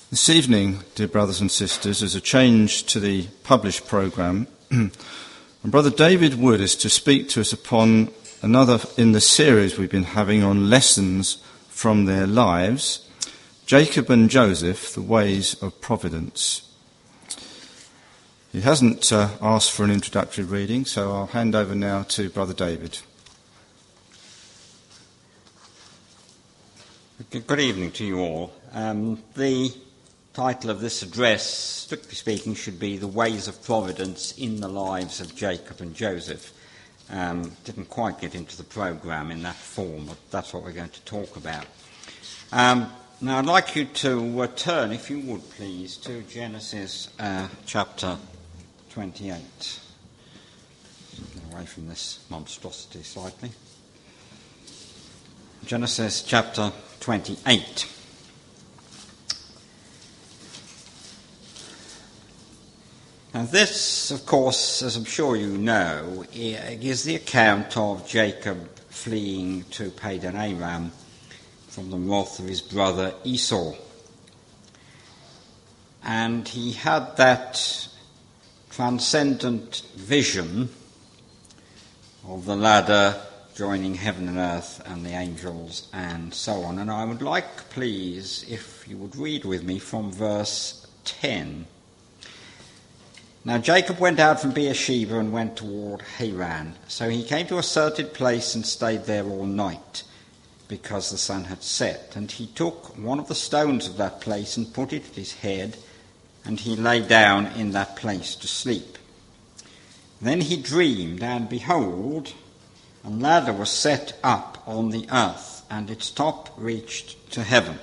This evening, dear brothers and sisters, is a change to the published programme. And Brother David Wood is to speak to us upon another in the series we've been having on lessons from their lives, Jacob and Joseph, the ways of providence. He hasn't asked for an introductory reading, so I'll hand over now to Brother David. Good evening to you all. The title of this address, strictly speaking, should be The Ways of Providence in the Lives of Jacob and Joseph. Didn't quite get into the programme in that form, but that's what we're going to talk about. Now I'd like you to turn, if you would please, to Genesis chapter 28. Get away from this monstrosity slightly. Genesis chapter 28. Now this, of course, as I'm sure you know, is the account of Jacob fleeing to Padan Aram from the wrath of his brother Esau. And he had that transcendent vision of the ladder joining heaven and earth and the angels and so on. And I would like, please, if you would read with me from verse 10. Now Jacob went out from Beersheba and went toward Haran. So he came to a certain place and stayed there all night, because the sun had set. And he took one of the stones of that place and put it at his head, and he lay down in that place to sleep. Then he dreamed, and behold, a ladder was set up on the earth, and its top reached to heaven.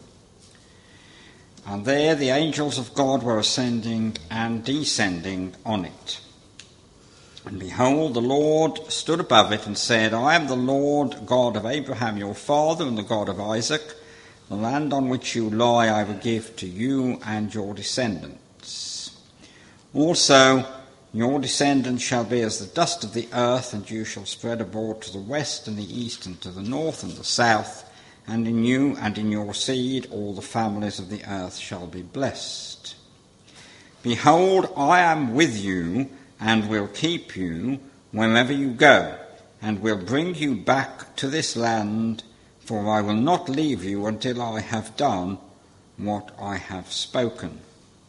And there the angels of God were ascending and descending on it. And behold, the Lord stood above it and said, I am the Lord God of Abraham your father and the God of Isaac. The land on which you lie I will give to you and your descendants. Also your descendants shall be as the dust of the earth, and you shall spread abroad to the west and the east and to the north and the south. And in you and in your seed all the families of the earth shall be blessed. Behold, I am with you and will keep you wherever you go, and will bring you back to this land, for I will not leave you until I have done what I have spoken.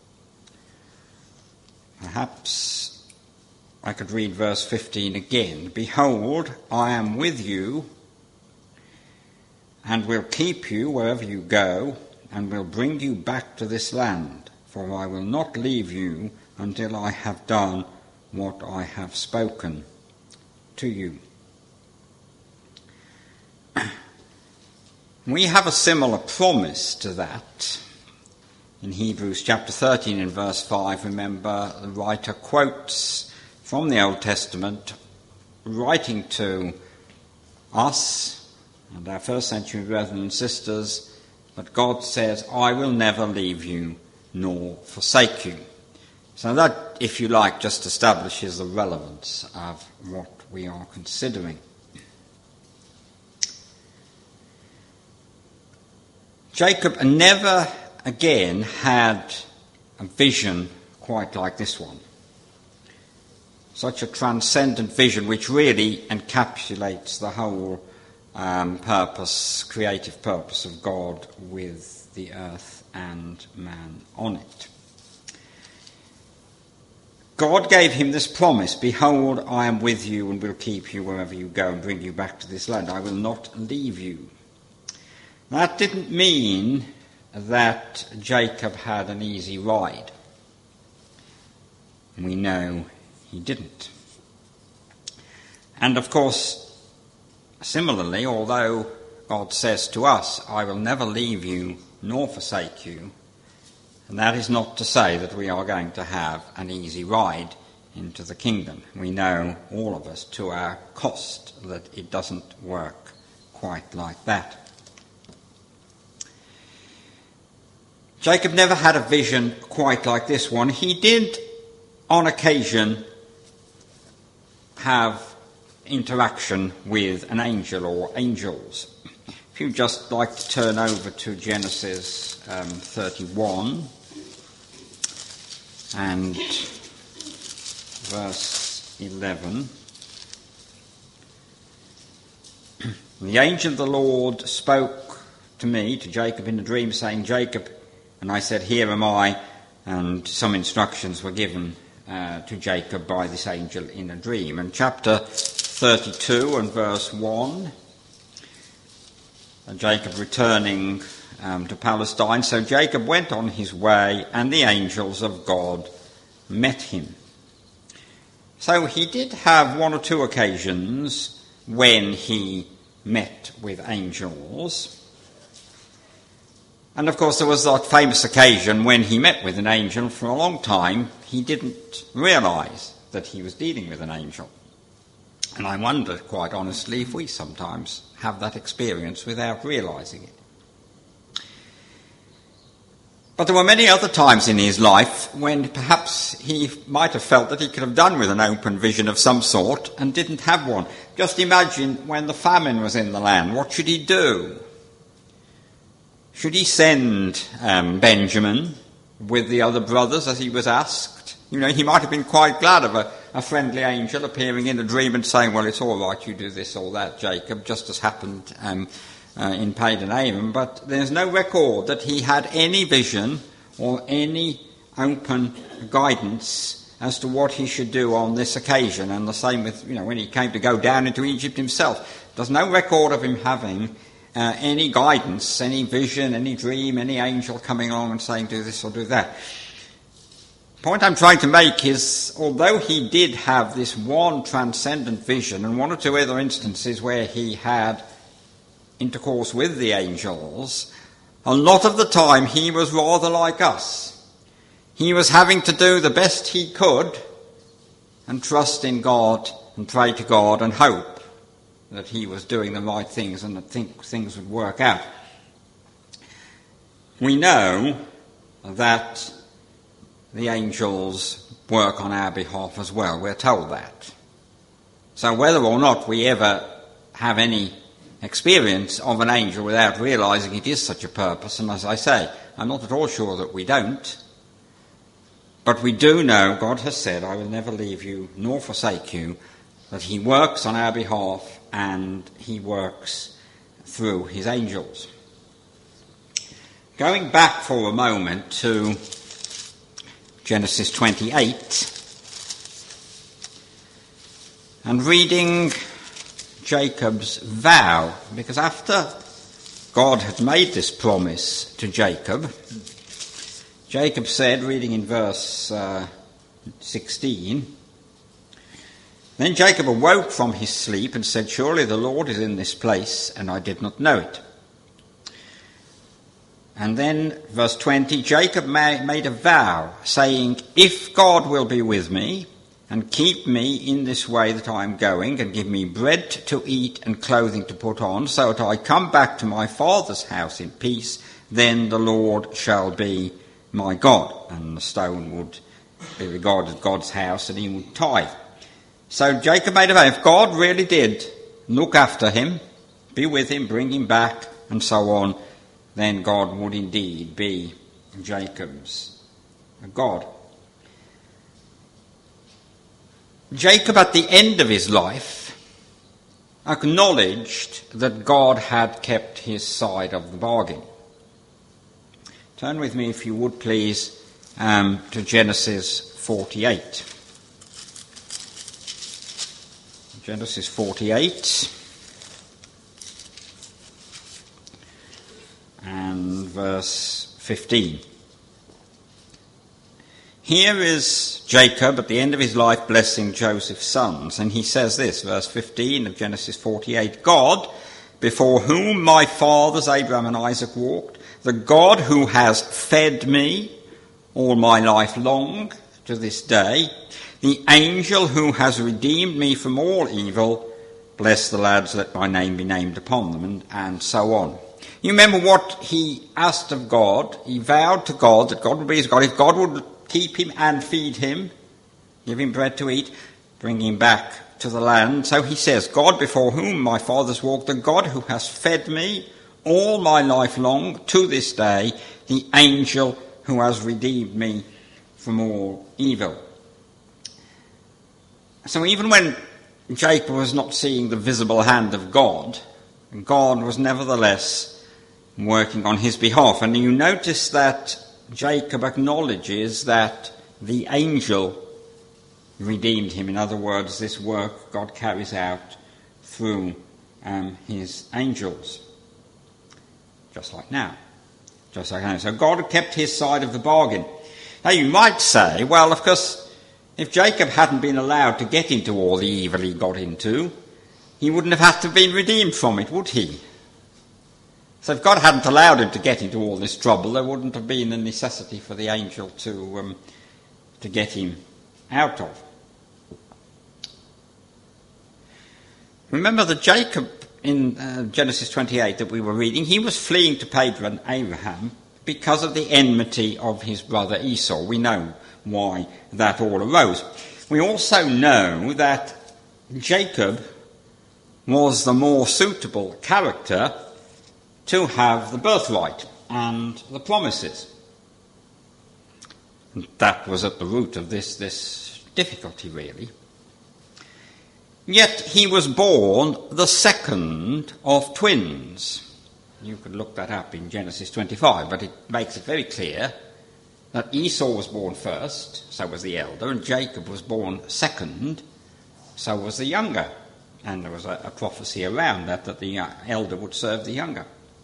Perhaps I could read verse 15 again. Behold, I am with you and will keep you wherever you go, and will bring you back to this land, for I will not leave you until I have done what I have spoken to you. We have a similar promise to that. In Hebrews chapter 13 and verse 5, remember, the writer quotes from the Old Testament, writing to us and our first century brethren and sisters, that God says, I will never leave you nor forsake you. So that, if you like, just establishes the relevance of what we are considering. Jacob never again had a vision quite like this one. Such a transcendent vision which really encapsulates the whole creative purpose of God with the earth and man on it. God gave him this promise, behold, I am with you and will keep you wherever you go and bring you back to this land. I will not leave you. That didn't mean that Jacob had an easy ride. We know he didn't. And of course, similarly, although God says to us, I will never leave you nor forsake you, and that is not to say that we are going to have an easy ride into the kingdom. We know, all of us, to our cost, that it doesn't work quite like that. Jacob never had a vision quite like this one. He did, on occasion, have interaction with an angel or angels. If If you'd just like to turn over to Genesis 31 and verse 11. The angel of the Lord spoke to me, to Jacob in a dream, saying, Jacob, and I said, here am I, and some instructions were given to Jacob by this angel in a dream. And chapter 32 and verse 1, Jacob returning to Palestine. So Jacob went on his way, and the angels of God met him. So he did have one or two occasions when he met with angels. And of course there was that famous occasion when he met with an angel. For a long time he didn't realise that he was dealing with an angel. And I wonder, quite honestly, if we sometimes have that experience without realising it. But there were many other times in his life when perhaps he might have felt that he could have done with an open vision of some sort and didn't have one. Just imagine when the famine was in the land, what should he do? Should he send Benjamin with the other brothers as he was asked? You know, he might have been quite glad of a friendly angel appearing in a dream and saying, well, it's all right, you do this or that, Jacob, just as happened in Padan-Aram. But there's no record that he had any vision or any open guidance as to what he should do on this occasion. And the same with, when he came to go down into Egypt himself. There's no record of him having any guidance, any vision, any dream, any angel coming along and saying, do this or do that. The point I'm trying to make is, although he did have this one transcendent vision and one or two other instances where he had intercourse with the angels, a lot of the time he was rather like us. He was having to do the best he could and trust in God and pray to God and hope that he was doing the right things and that things would work out. We know that the angels work on our behalf as well. We're told that. So whether or not we ever have any experience of an angel without realising it is such a purpose, and as I say, I'm not at all sure that we don't, but we do know God has said, I will never leave you nor forsake you, that he works on our behalf and he works through his angels. Going back for a moment to Genesis 28 and reading Jacob's vow, because after God had made this promise to Jacob, Jacob said, reading in verse 16, then Jacob awoke from his sleep and said, surely the Lord is in this place, and I did not know it. And then, verse 20, Jacob made a vow, saying, if God will be with me, and keep me in this way that I am going, and give me bread to eat and clothing to put on, so that I come back to my father's house in peace, then the Lord shall be my God. And the stone would be regarded as God's house, and he would tithe. So Jacob made a vow, if God really did look after him, be with him, bring him back, and so on, then God would indeed be Jacob's God. Jacob, at the end of his life, acknowledged that God had kept his side of the bargain. Turn with me, if you would please, to Genesis 48. Genesis 48 and verse 15. Here is Jacob at the end of his life blessing Joseph's sons, and he says this, verse 15 of Genesis 48, God, before whom my fathers Abraham and Isaac walked, the God who has fed me all my life long to this day, the angel who has redeemed me from all evil, bless the lads, let my name be named upon them, and so on. You remember what he asked of God? He vowed to God that God would be his God. If God would keep him and feed him, give him bread to eat, bring him back to the land. So he says, God before whom my fathers walked, the God who has fed me all my life long, to this day, the angel who has redeemed me from all evil. So even when Jacob was not seeing the visible hand of God, God was nevertheless working on his behalf. And you notice that Jacob acknowledges that the angel redeemed him. In other words, this work God carries out through his angels. Just like now. So God kept his side of the bargain. Now you might say, well, of course, if Jacob hadn't been allowed to get into all the evil he got into, he wouldn't have had to have been redeemed from it, would he? So if God hadn't allowed him to get into all this trouble, there wouldn't have been a necessity for the angel to get him out of. Remember that Jacob, in Genesis 28 that we were reading, he was fleeing to Padan Aram because of the enmity of his brother Esau. We know why that all arose. We also know that Jacob was the more suitable character to have the birthright and the promises. And that was at the root of this difficulty, really. Yet he was born the second of twins. You could look that up in Genesis 25, but it makes it very clear that Esau was born first, so was the elder, and Jacob was born second, so was the younger. And there was a prophecy around that the elder would serve the younger.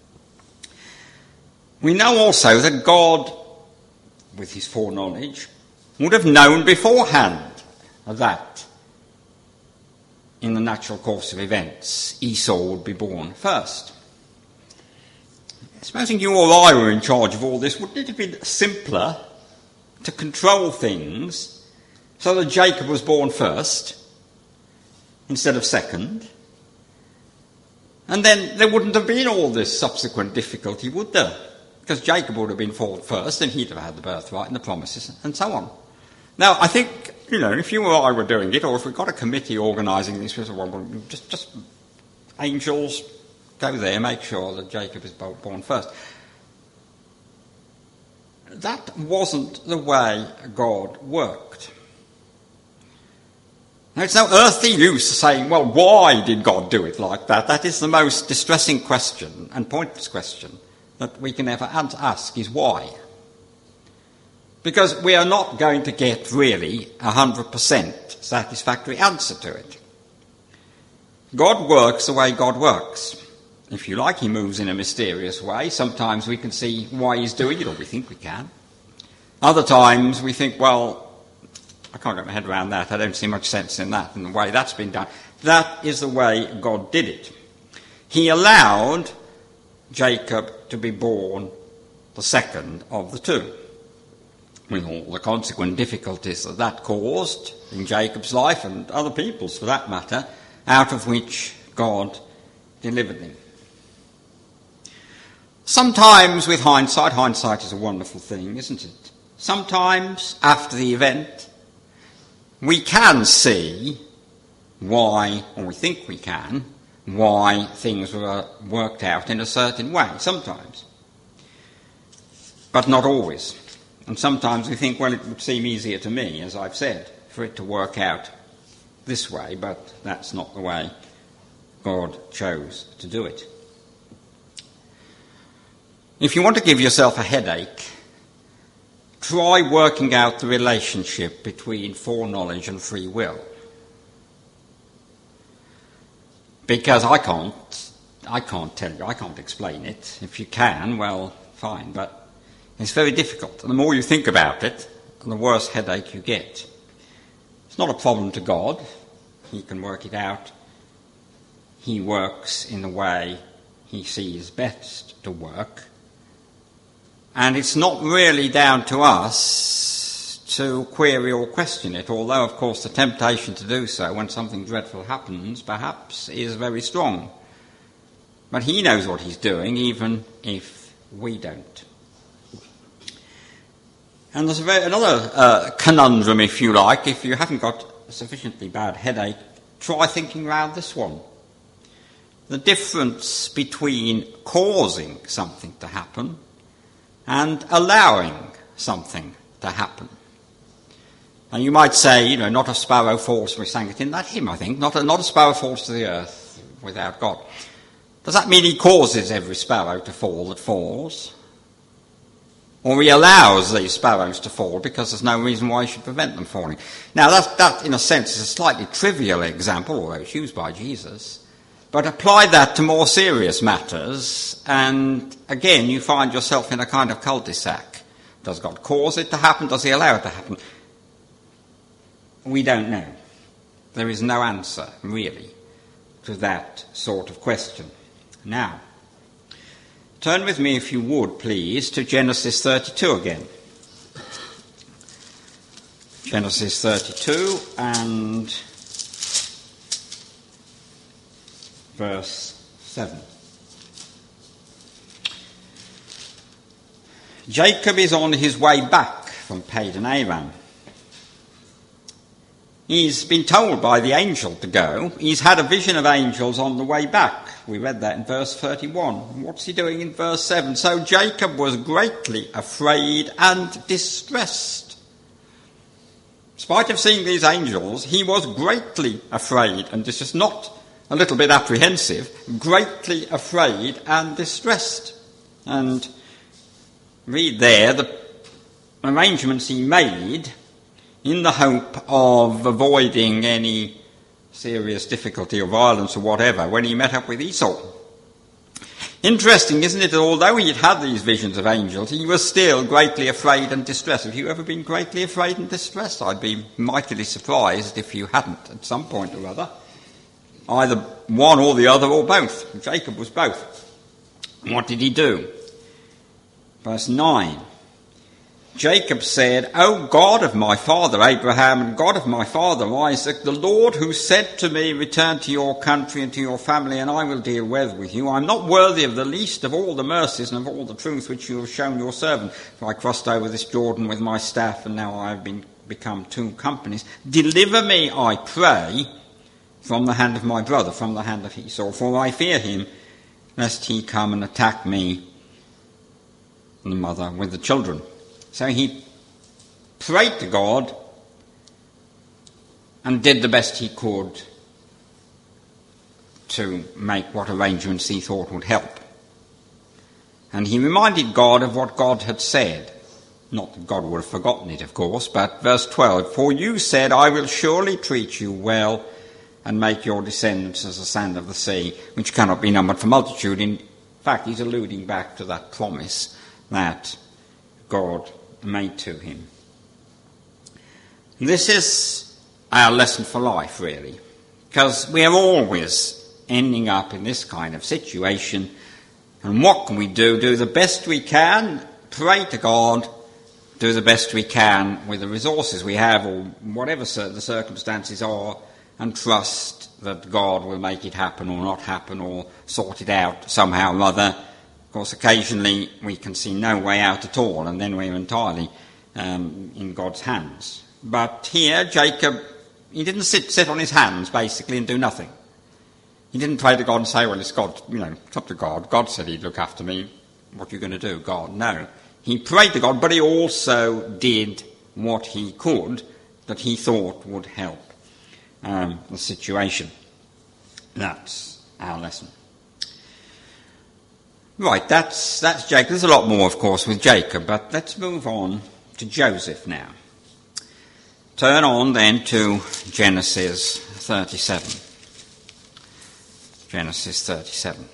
We know also that God, with his foreknowledge, would have known beforehand that in the natural course of events, Esau would be born first. Supposing you or I were in charge of all this, wouldn't it have been simpler to control things so that Jacob was born first instead of second? And then there wouldn't have been all this subsequent difficulty, would there? Because Jacob would have been born first and he'd have had the birthright and the promises and so on. Now, I think, if you or I were doing it, or if we've got a committee organising this, just angels, go there, make sure that Jacob is born first. That wasn't the way God worked. Now, it's no earthly use saying, well, why did God do it like that? That is the most distressing question and pointless question that we can ever ask, is why? Because we are not going to get really 100% satisfactory answer to it. God works the way God works. If you like, he moves in a mysterious way. Sometimes we can see why he's doing it, or we think we can. Other times we think, well, I can't get my head around that. I don't see much sense in that and the way that's been done. That is the way God did it. He allowed Jacob to be born the second of the two, with all the consequent difficulties that caused in Jacob's life and other people's for that matter, out of which God delivered him. Sometimes with hindsight is a wonderful thing, isn't it? Sometimes after the event, we can see why, or we think we can, why things were worked out in a certain way, sometimes. But not always. And sometimes we think, well, it would seem easier to me, as I've said, for it to work out this way, but that's not the way God chose to do it. If you want to give yourself a headache, try working out the relationship between foreknowledge and free will. Because I can't tell you, I can't explain it. If you can, well, fine, but it's very difficult. And the more you think about it, the worse headache you get. It's not a problem to God. He can work it out. He works in the way he sees best to work. And it's not really down to us to query or question it, although, of course, the temptation to do so when something dreadful happens, perhaps, is very strong. But he knows what he's doing, even if we don't. And there's another conundrum, if you like. If you haven't got a sufficiently bad headache, try thinking round this one. the difference between causing something to happen and allowing something to happen. And you might say, not a sparrow falls, we sang it in that hymn, I think, not a sparrow falls to the earth without God. Does that mean he causes every sparrow to fall that falls? Or he allows these sparrows to fall because there's no reason why he should prevent them falling? Now, that in a sense, is a slightly trivial example, although it's used by Jesus. But apply that to more serious matters, and again, you find yourself in a kind of cul-de-sac. Does God cause it to happen? Does he allow it to happen? We don't know. There is no answer, really, to that sort of question. Now, turn with me, if you would, please, to Genesis 32 again. Genesis 32 and verse 7. Jacob is on his way back from Padan Aram. He's been told by the angel to go. He's had a vision of angels on the way back. We read that in verse 31. What's he doing in verse 7? So Jacob was greatly afraid and distressed. In spite of seeing these angels, he was greatly afraid and distressed. Not a little bit apprehensive, greatly afraid and distressed. And read there the arrangements he made in the hope of avoiding any serious difficulty or violence or whatever when he met up with Esau. Interesting, isn't it, that although he had these visions of angels, he was still greatly afraid and distressed. Have you ever been greatly afraid and distressed? I'd be mightily surprised if you hadn't at some point or other. Either one or the other or both. Jacob was both. What did he do? Verse 9. Jacob said, O God of my father Abraham and God of my father Isaac, the Lord who said to me, return to your country and to your family and I will deal well with you. I am not worthy of the least of all the mercies and of all the truth which you have shown your servant. For I crossed over this Jordan with my staff and now I have become 2 companies. Deliver me, I pray, from the hand of my brother, from the hand of Esau, for I fear him, lest he come and attack me and the mother with the children. So he prayed to God and did the best he could to make what arrangements he thought would help. And he reminded God of what God had said. Not that God would have forgotten it, of course, but verse 12, for you said, I will surely treat you well and make your descendants as the sand of the sea, which cannot be numbered for multitude. In fact, he's alluding back to that promise that God made to him. This is our lesson for life, really, because we are always ending up in this kind of situation. And what can we do? Do the best we can, pray to God, do the best we can with the resources we have or whatever the circumstances are, and trust that God will make it happen or not happen or sort it out somehow or other. Of course, occasionally we can see no way out at all, and then we're entirely in God's hands. But here, Jacob, he didn't sit on his hands, basically, and do nothing. He didn't pray to God and say, well, it's God, it's up to God. God said he'd look after me. What are you going to do, God? No. He prayed to God, but he also did what he could that he thought would help the situation. That's our lesson. Right, that's Jacob. There's a lot more, of course, with Jacob, but let's move on to Joseph now. Turn on then to Genesis 37. Genesis 37.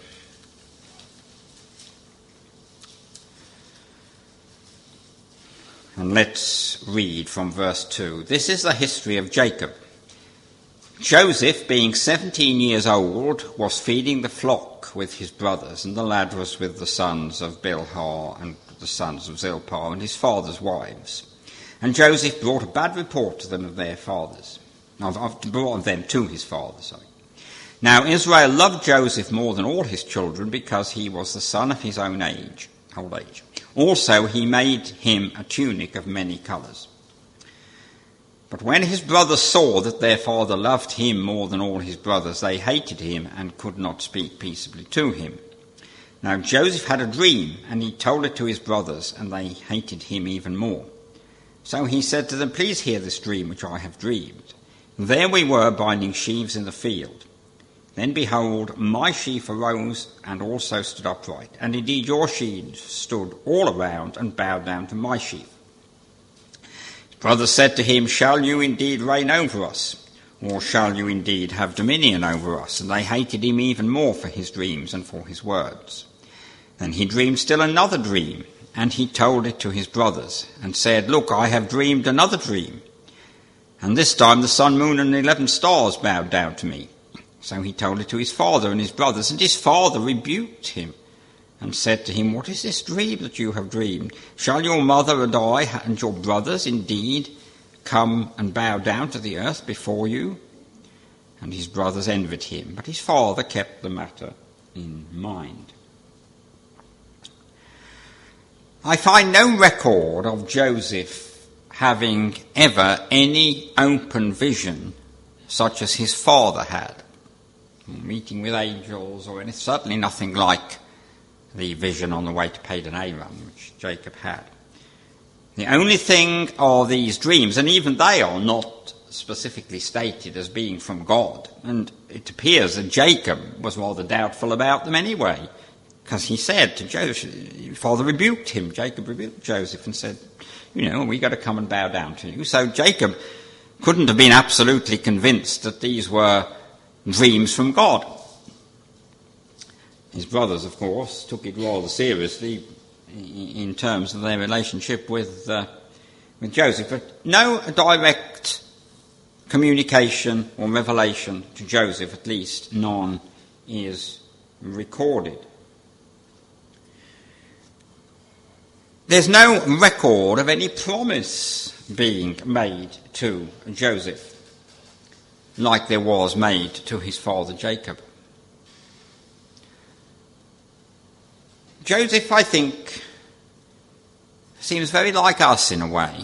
And let's read from verse 2. This is the history of Jacob. Joseph, being 17 years old, was feeding the flock with his brothers, and the lad was with the sons of Bilhah and the sons of Zilpah and his father's wives. And Joseph brought a bad report to them of their fathers. Brought them to his father, sorry. Now Israel loved Joseph more than all his children because he was the son of his old age. Also he made him a tunic of many colours. But when his brothers saw that their father loved him more than all his brothers, they hated him and could not speak peaceably to him. Now Joseph had a dream, and he told it to his brothers, and they hated him even more. So he said to them, "Please hear this dream which I have dreamed. There we were binding sheaves in the field. Then behold, my sheaf arose and also stood upright, and indeed your sheaves stood all around and bowed down to my sheaf." His brothers said to him, "Shall you indeed reign over us? Or shall you indeed have dominion over us?" And they hated him even more for his dreams and for his words. Then he dreamed still another dream, and he told it to his brothers, and said, "Look, I have dreamed another dream. And this time the sun, moon, and 11 stars bowed down to me." So he told it to his father and his brothers, and his father rebuked him, and said to him, "What is this dream that you have dreamed? Shall your mother and I and your brothers indeed come and bow down to the earth before you?" And his brothers envied him, but his father kept the matter in mind. I find no record of Joseph having ever any open vision such as his father had, meeting with angels, or anything, certainly nothing like the vision on the way to Padan Aram, which Jacob had. The only thing are these dreams, and even they are not specifically stated as being from God, and it appears that Jacob was rather doubtful about them anyway, because he said to Joseph, father rebuked him, Jacob rebuked Joseph and said, "We got to come and bow down to you." So Jacob couldn't have been absolutely convinced that these were dreams from God. His brothers, of course, took it rather seriously in terms of their relationship with Joseph, but no direct communication or revelation to Joseph, at least none, is recorded. There's no record of any promise being made to Joseph like there was made to his father Jacob. Joseph, I think, seems very like us in a way,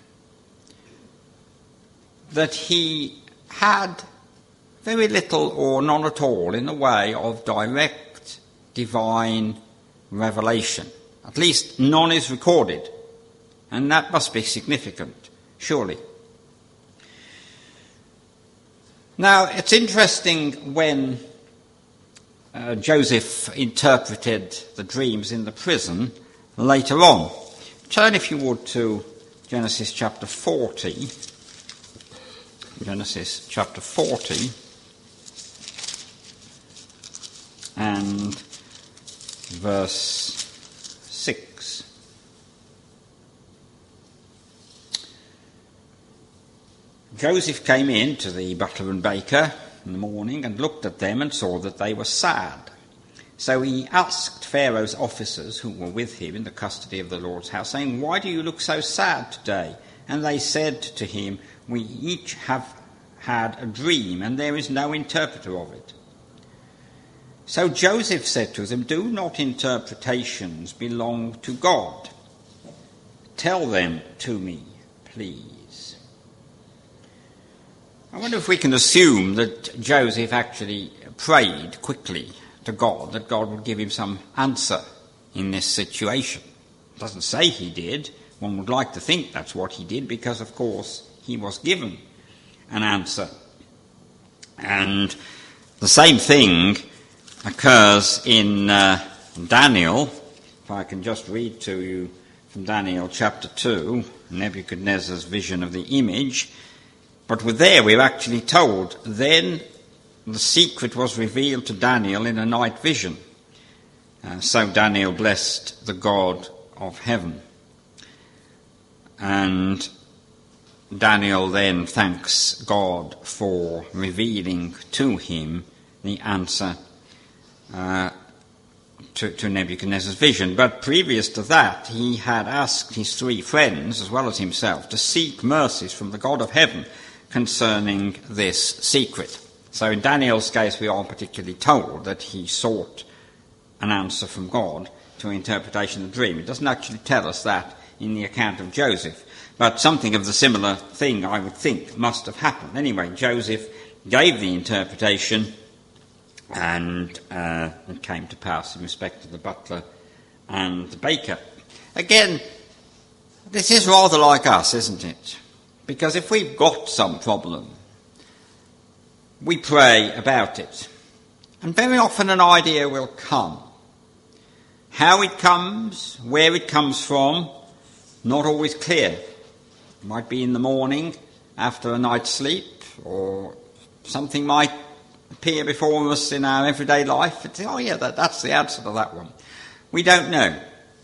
that he had very little or none at all in the way of direct divine revelation. At least none is recorded, and that must be significant, surely. Now, it's interesting when Joseph interpreted the dreams in the prison later on. Turn, if you would, to Genesis chapter 40. Genesis chapter 40 and verse 6. Joseph came in to the butler and baker in the morning and looked at them and saw that they were sad. So he asked Pharaoh's officers who were with him in the custody of the Lord's house, saying, "Why do you look so sad today?" And they said to him, "We each have had a dream, and there is no interpreter of it." So Joseph said to them, "Do not interpretations belong to God? Tell them to me, please." I wonder if we can assume that Joseph actually prayed quickly to God, that God would give him some answer in this situation. It doesn't say he did. One would like to think that's what he did, because, of course, he was given an answer. And the same thing occurs in Daniel. If I can just read to you from Daniel chapter 2, Nebuchadnezzar's vision of the image. But there we're actually told, then the secret was revealed to Daniel in a night vision. So Daniel blessed the God of heaven. And Daniel then thanks God for revealing to him the answer to Nebuchadnezzar's vision. But previous to that, he had asked his 3 friends, as well as himself, to seek mercies from the God of heaven concerning this secret. So in Daniel's case, we are particularly told that he sought an answer from God to interpretation of the dream. It doesn't actually tell us that in the account of Joseph. But something of the similar thing, I would think, must have happened. Anyway, Joseph gave the interpretation, and it came to pass in respect to the butler and the baker. Again, this is rather like us, isn't it? Because if we've got some problem, we pray about it. And very often an idea will come. How it comes, where it comes from, not always clear. It might be in the morning, after a night's sleep, or something might appear before us in our everyday life. It's, oh yeah, that's the answer to that one. We don't know.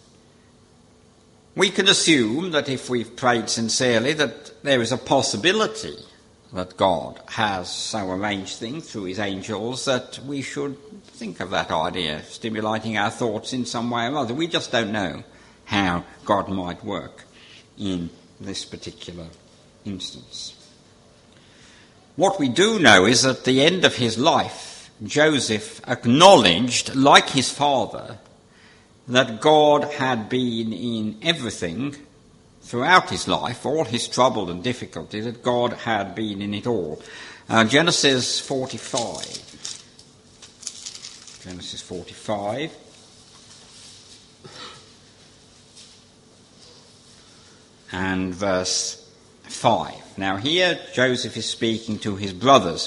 We can assume that if we've prayed sincerely that there is a possibility that God has so arranged things through his angels that we should think of that idea, stimulating our thoughts in some way or other. We just don't know how God might work in this particular instance. What we do know is that at the end of his life, Joseph acknowledged, like his father, that God had been in everything throughout his life, all his trouble and difficulty, that God had been in it all. Genesis 45. Genesis 45. And verse 5. Now here Joseph is speaking to his brothers,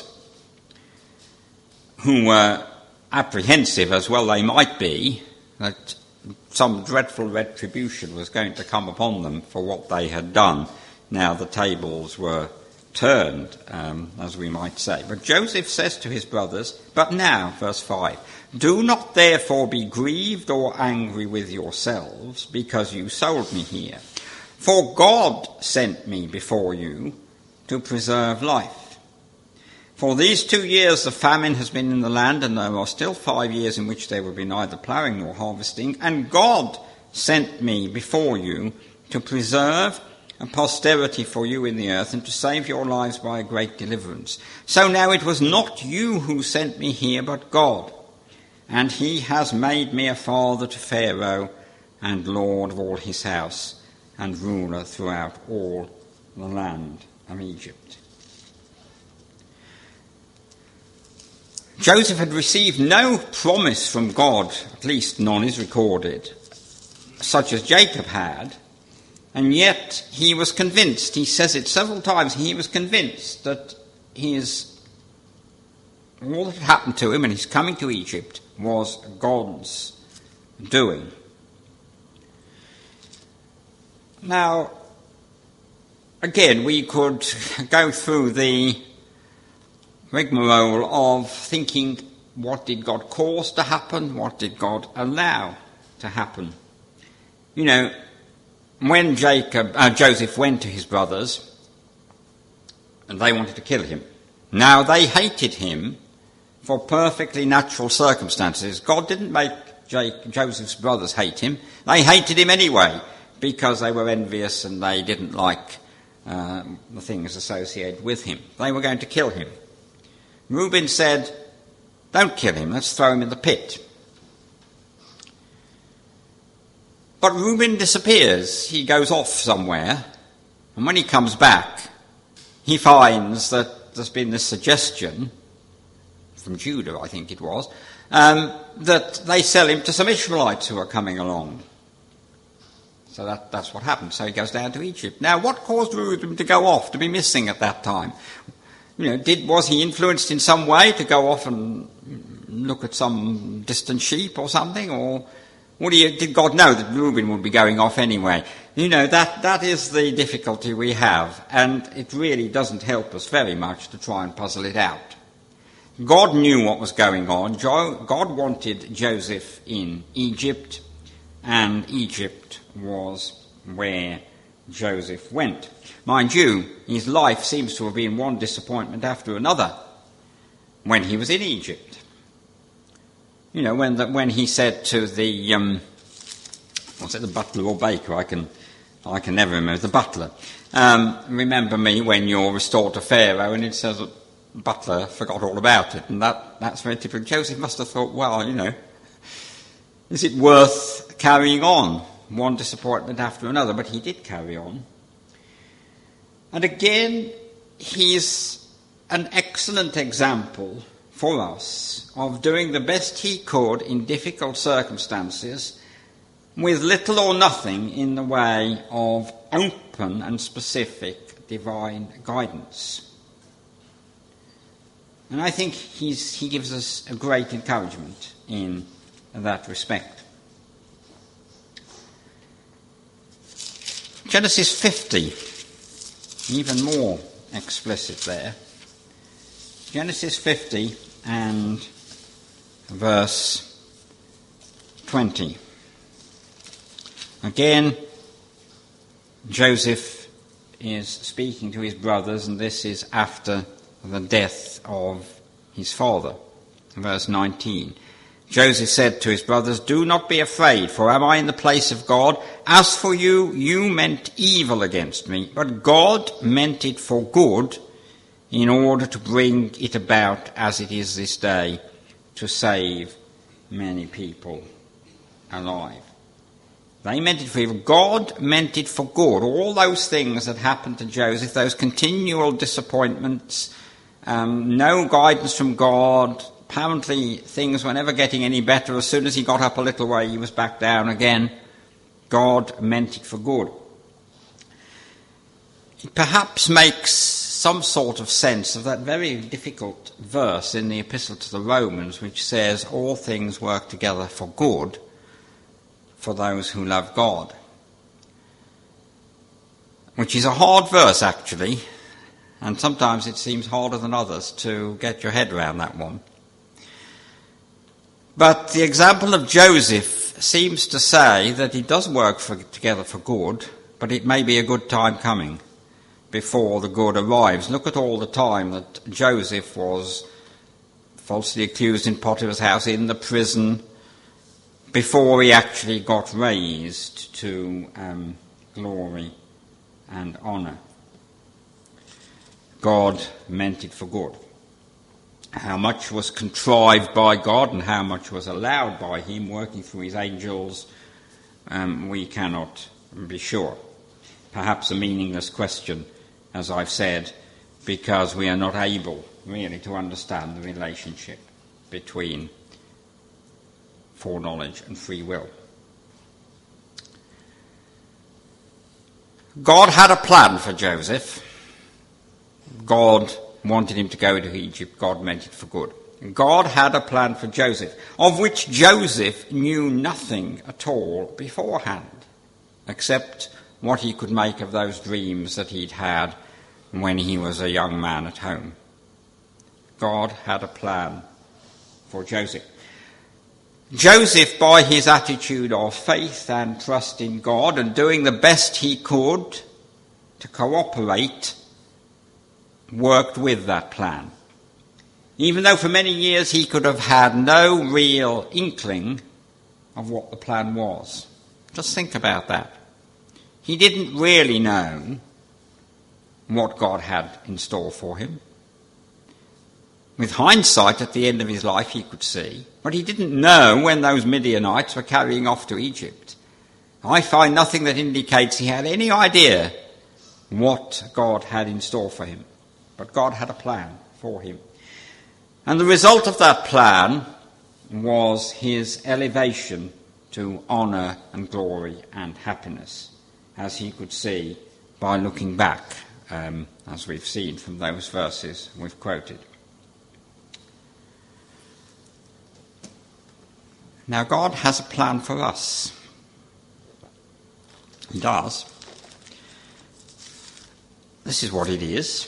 who were apprehensive, as well they might be, that some dreadful retribution was going to come upon them for what they had done. Now the tables were turned, as we might say. But Joseph says to his brothers, but now, verse 5, do not therefore be grieved or angry with yourselves because you sold me here. For God sent me before you to preserve life. For these 2 years the famine has been in the land, and there are still 5 years in which there will be neither ploughing nor harvesting. And God sent me before you to preserve a posterity for you in the earth, and to save your lives by a great deliverance. So now it was not you who sent me here, but God. And he has made me a father to Pharaoh, and lord of all his house, and ruler throughout all the land of Egypt. Joseph had received no promise from God, at least none is recorded, such as Jacob had, and yet he was convinced, he says it several times, he was convinced that all that happened to him and his coming to Egypt was God's doing. Now, again, we could go through the rigmarole of thinking, what did God cause to happen? What did God allow to happen? You know, when Joseph went to his brothers, and they wanted to kill him. Now, they hated him for perfectly natural circumstances. God didn't make Joseph's brothers hate him. They hated him anyway, because they were envious and they didn't like the things associated with him. They were going to kill him. Reuben said, don't kill him, let's throw him in the pit. But Reuben disappears. He goes off somewhere, and when he comes back, he finds that there's been this suggestion, from Judah I think it was, that they sell him to some Ishmaelites who are coming along. So that's what happened. So he goes down to Egypt. Now, what caused Reuben to go off, to be missing at that time? You know, was he influenced in some way to go off and look at some distant sheep or something? Or did God know that Reuben would be going off anyway? You know, that is the difficulty we have. And it really doesn't help us very much to try and puzzle it out. God knew what was going on. God wanted Joseph in Egypt, and Egypt was where Joseph went. Mind you, his life seems to have been one disappointment after another when he was in Egypt. You know, when he said to the was it the butler or baker? I can never remember. The butler. Remember me when you're restored to Pharaoh, and it says that the butler forgot all about it, and that's very typical. Joseph must have thought, well, you know, is it worth carrying on one disappointment after another, but he did carry on. And again, he's an excellent example for us of doing the best he could in difficult circumstances with little or nothing in the way of open and specific divine guidance. And I think he gives us a great encouragement in that respect. Genesis 50, even more explicit there. Genesis 50 and verse 20. Again, Joseph is speaking to his brothers, and this is after the death of his father. Verse 19. Joseph said to his brothers, "Do not be afraid, for am I in the place of God? As for you, you meant evil against me, but God meant it for good, in order to bring it about as it is this day, to save many people alive." They meant it for evil. God meant it for good. All those things that happened to Joseph, those continual disappointments, no guidance from God, apparently things were never getting any better. As soon as he got up a little way, he was back down again. God meant it for good. It perhaps makes some sort of sense of that very difficult verse in the Epistle to the Romans, which says, "All things work together for good for those who love God," which is a hard verse, actually, and sometimes it seems harder than others to get your head around that one. But the example of Joseph seems to say that it does work together for good, but it may be a good time coming before the good arrives. Look at all the time that Joseph was falsely accused in Potiphar's house, in the prison, before he actually got raised to glory and honour. God meant it for good. How much was contrived by God and how much was allowed by him working through his angels, we cannot be sure. Perhaps a meaningless question, as I've said, because we are not able really to understand the relationship between foreknowledge and free will. God had a plan for Joseph. God wanted him to go to Egypt. God meant it for good. God had a plan for Joseph, of which Joseph knew nothing at all beforehand, except what he could make of those dreams that he'd had when he was a young man at home. God had a plan for Joseph. Joseph, by his attitude of faith and trust in God and doing the best he could to cooperate, worked with that plan. Even though for many years he could have had no real inkling of what the plan was. Just think about that. He didn't really know what God had in store for him. With hindsight, at the end of his life, he could see, but he didn't know when those Midianites were carrying off to Egypt. I find nothing that indicates he had any idea what God had in store for him. But God had a plan for him. And the result of that plan was his elevation to honour and glory and happiness, as he could see by looking back, as we've seen from those verses we've quoted. Now, God has a plan for us. He does. This is what it is.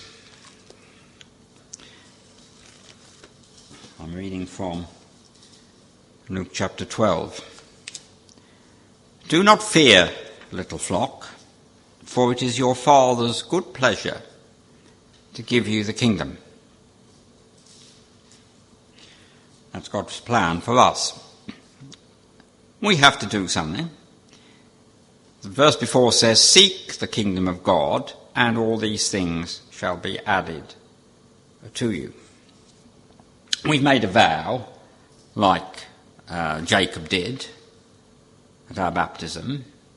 I'm reading from Luke chapter 12. "Do not fear, little flock, for it is your Father's good pleasure to give you the kingdom." That's God's plan for us. We have to do something. The verse before says, "Seek the kingdom of God, and all these things shall be added to you." We've made a vow, like Jacob did at our baptism,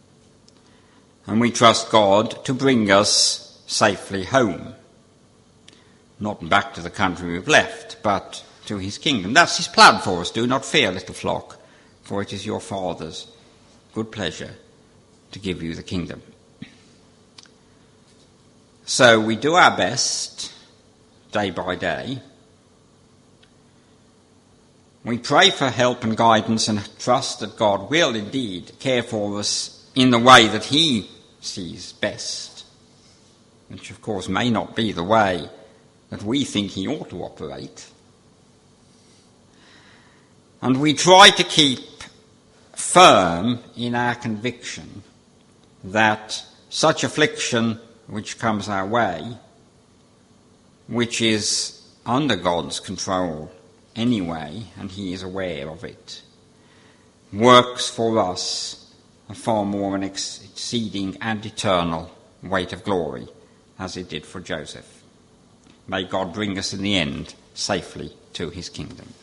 And we trust God to bring us safely home. Not back to the country we've left, but to his kingdom. That's his plan for us. Do not fear, little flock, for it is your Father's good pleasure to give you the kingdom. So we do our best, day by day. We pray for help and guidance and trust that God will indeed care for us in the way that he sees best, which of course may not be the way that we think he ought to operate. And we try to keep firm in our conviction that such affliction which comes our way, which is under God's control anyway, and he is aware of it, works for us a far more an exceeding and eternal weight of glory, as it did for Joseph. May God bring us in the end safely to his kingdom.